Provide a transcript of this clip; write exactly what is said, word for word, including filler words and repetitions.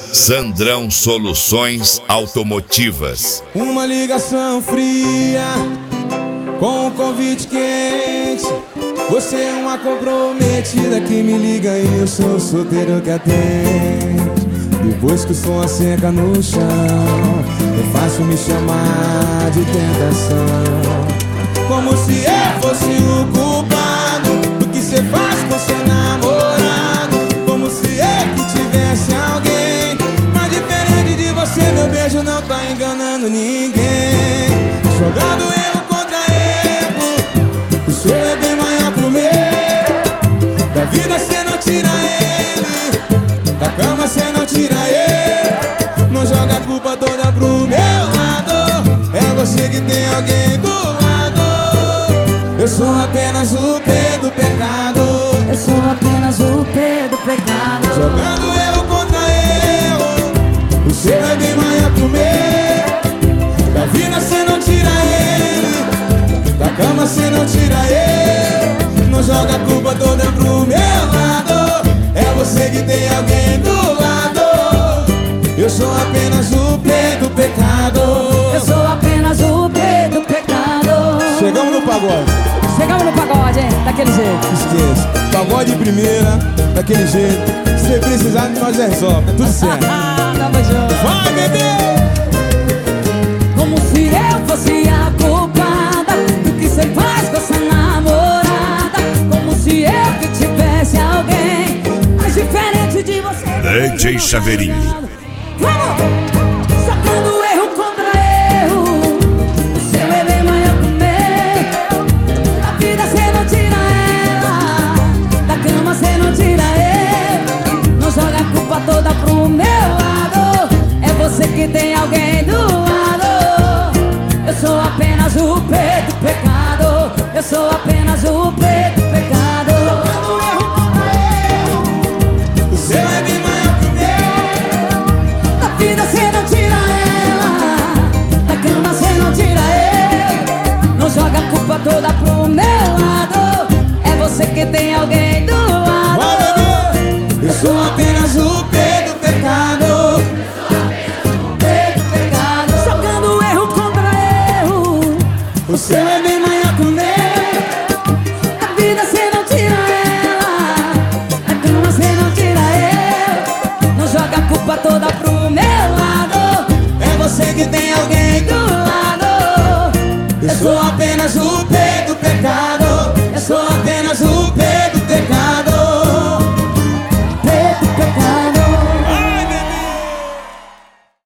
Sandrão Soluções Automotivas. Uma ligação fria com um convite quente. Você é uma comprometida que me liga e eu sou o solteiro que atende. Depois que o som asseca no chão, é fácil me chamar de tentação. Como se eu fosse o culpado do que cê faz com seu namorado. Como se eu que tivesse alguém. Mas diferente de você, meu beijo não tá enganando ninguém. Jogando erro contra erro, o seu é bem maior pro meu. Da vida cê não tira ele, da cama cê não tira ele. Não joga a culpa toda pro meu lado. É você que tem alguém do lado. Eu sou apenas o P do pecado. Eu sou apenas o P do pecado. Jogando erro contra erro, o seu é bem maior que o meu. Da vida cê não tira ele, da cama cê não tira ele. Não joga a culpa toda pro meu lado. É você que tem alguém do lado. Eu sou apenas o P do pecado. Eu sou apenas o P do pecado. Chegamos no pagode. Chegamos no pagode, hein? Daquele jeito. Esqueça, pagode de primeira, daquele jeito. Se você precisar, nós resolve, é tudo certo. Tamo junto. Vai, bebê! Como se eu fosse a culpada do que cê faz com essa namorada. Como se eu que tivesse alguém mais diferente de você. D J Chaveirinho. Vamos!